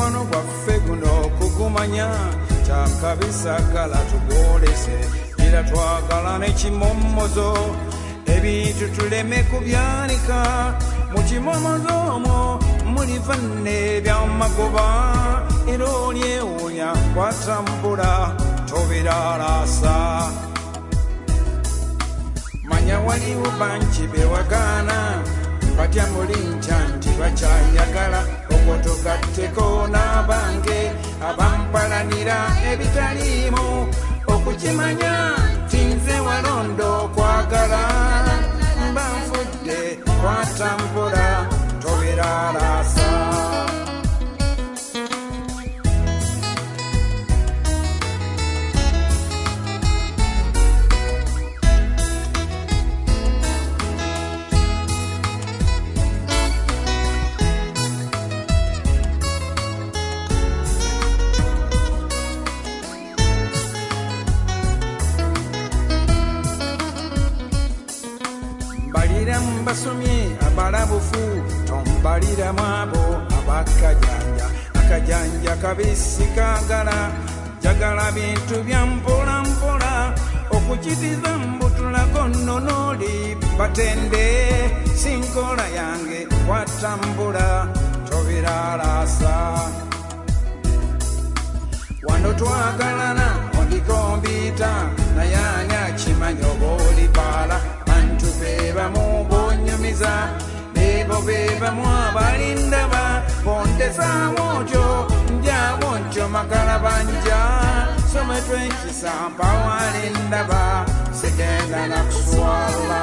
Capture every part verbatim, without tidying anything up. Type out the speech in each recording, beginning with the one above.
mukwano gwaffe guno kugumanya kyakabisagala tugwolese era twagala n'ekimomozo ebintu tuleme kubyanika mu kimomozo omwo muliva nne byamagoba era olyewuunya kwatambula tobiraalasa manya waliwo banki bewagaana batya mulinkya nti bakyayagala okotogatteko n'abange abampalanira ebitaliimu okukimanya tinze walondo okwagala mba nfudde kwatambula tobiraalasa basomye abalabufu tombalira mwabo abakajanja akajanja kabisi kagala jagala bintu bya mpola mpola okukitiza mbutulako nonoli batende sinkola yange kwatambula tobiraalasa wano twagalana ondikombita nayanya kimanya obaolipala bantu bebamu bonyumiza bebo bebamu abalindaba bondesaamu otyo njabo ntyo magala banja sometwe nkisampa walindaba sigenda nakuswala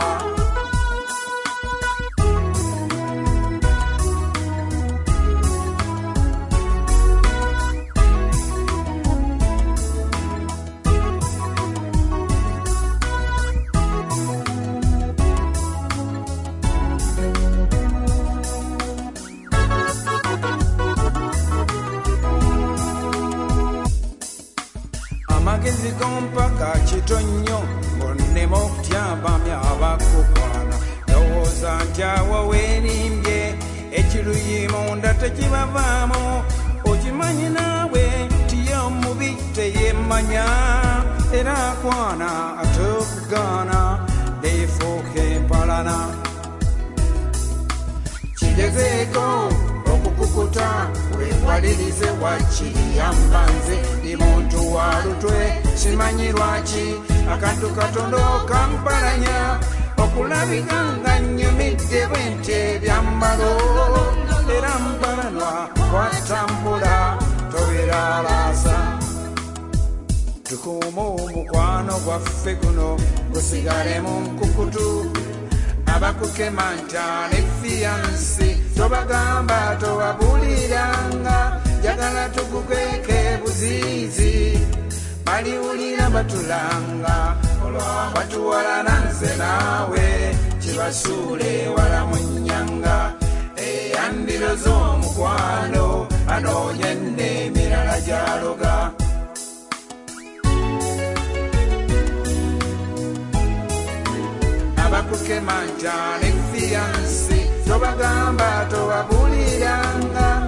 amagezi gompaka kitonyo mbonnemu okutyabamya abakukwana lowooza nti awo weerimbye ekiruyi munda tekibavaamu okimanyi naawe tiyo omubi teyemmanya era akwana ate okugaana efuuka empalana kigezeeko okukukuta wewalirize wakiyamba nze ndi muntu walutwe simanyi lwaki akantu katondo kampalanya okulabika nga nnyumidde bwente byambalo era mpalanwa kwatambula tobiraalasa tukuuma omukwano gwaffe guno gusigale mu nkukutu abakukemanja ne fiyansi tobagamba tobabuliranga jagala tukukweke buziizi baliwulira batulanga olwa batuwalana nze naawe kibasuule wala mu nnyanga eyambiro z'omukwano anoonya nne emirala gyaloga abakukemanja ne fiyansi tobagamba tobabuliranga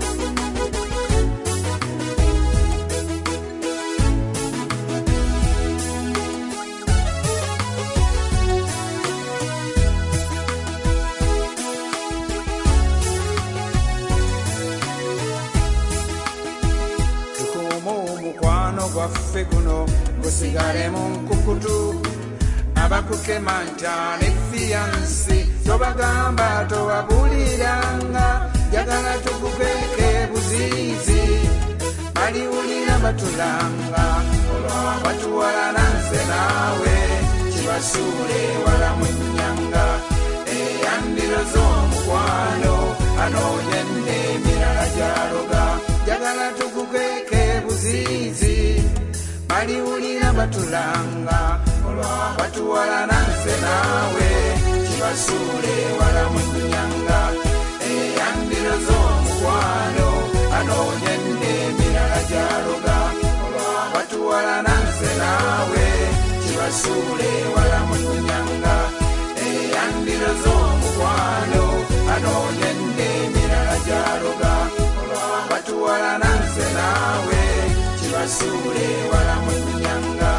tukuuma omukwano gwaffe guno gusigale mu nkukutu abakukemanja ne fiyansi tobagamba tobabuliranga jagala tukukweke buziizi baliwulira batulanga olwa batuwalana nze naawe kibasuule wala mu nnyanga eyambiro z'omukwano anoonya nne emirala gyaloga jagala tukukweke buziizi baliwulira batulanga olwa batuwalana nze naawe kibasuule wala mu nnyanga eyambiro z'omukwano anoonya nne emirala gyaloga olwa batuwalana nze naawe kibasuule wala mu nnyanga eyambiro z'omukwano anoonya nne emirala gyaloga olwa batuwalana musuule wala mu nnyanga